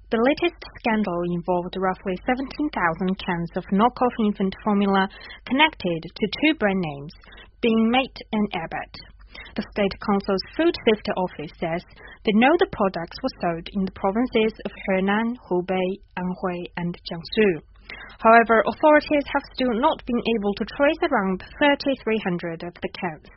The latest scandal involved roughly 17,000 cans of knockoff infant formula connected to two brand names, Being Mate and Abbott. The State Council's Food Safety Office says they know the products were sold in the provinces of Henan, Hubei, Anhui, and Jiangsu. However, authorities have still not been able to trace around 3,300 of the cans.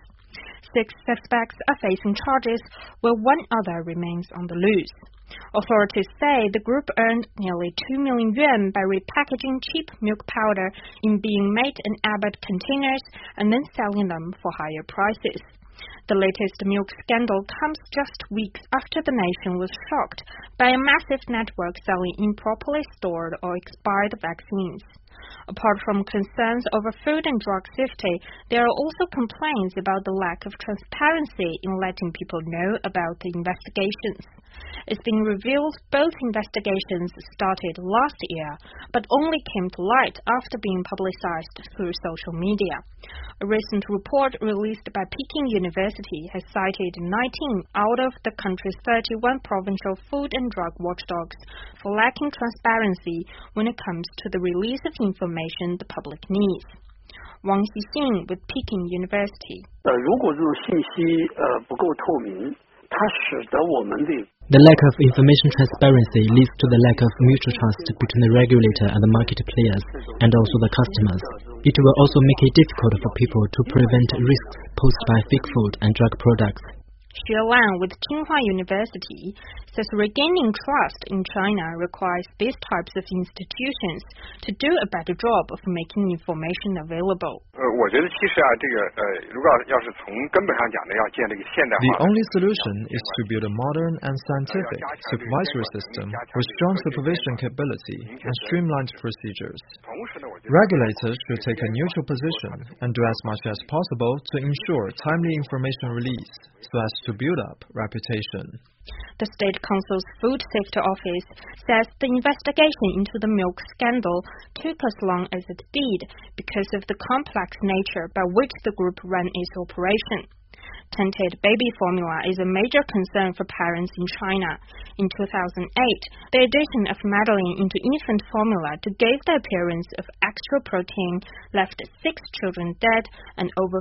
6 suspects are facing charges, while one other remains on the loose. Authorities say the group earned nearly 2 million yuan by repackaging cheap milk powder in Being Mate and Abbott containers and then selling them for higher prices. The latest milk scandal comes just weeks after the nation was shocked by a massive network selling improperly stored or expired vaccines. Apart from concerns over food and drug safety, there are also complaints about the lack of transparency in letting people know about the investigations. It's been revealed both investigations started last year, but only came to light after being publicized through social media. A recent report released by Peking University has cited 19 out of the country's 31 provincial food and drug watchdogs for lacking transparency when it comes to the release of information the public needs. Wang Xixing with Peking University. 如果这种信息不够透明，它使得我们的 The lack of information transparency leads to the lack of mutual trust between the regulator and the market players, and also the customers. It will also make it difficult for people to prevent risks posed by fake food and drug products. Xue Lan with Tsinghua University says regaining trust in China requires these types of institutions to do a better job of making information available. 我觉得其实如果要是从根本上讲呢，要建立一个现代化。 The only solution is to build a modern and scientific supervisory system with strong supervision capability and streamlined procedures. Regulators should take a neutral position and do as much as possible to ensure timely information release so as to build up reputation. The State Council's Food Safety Office says the investigation into the milk scandal took as long as it did because of the complex nature by which the group ran its operation. Tainted baby formula is a major concern for parents in China. In 2008, the addition of Madeline into infant formula to give the appearance of extra protein left 6 children dead and over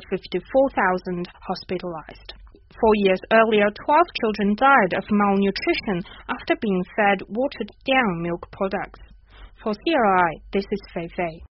54,000 hospitalized. 4 years earlier, 12 children died of malnutrition after being fed watered-down milk products. For CRI, this is Fei Fei.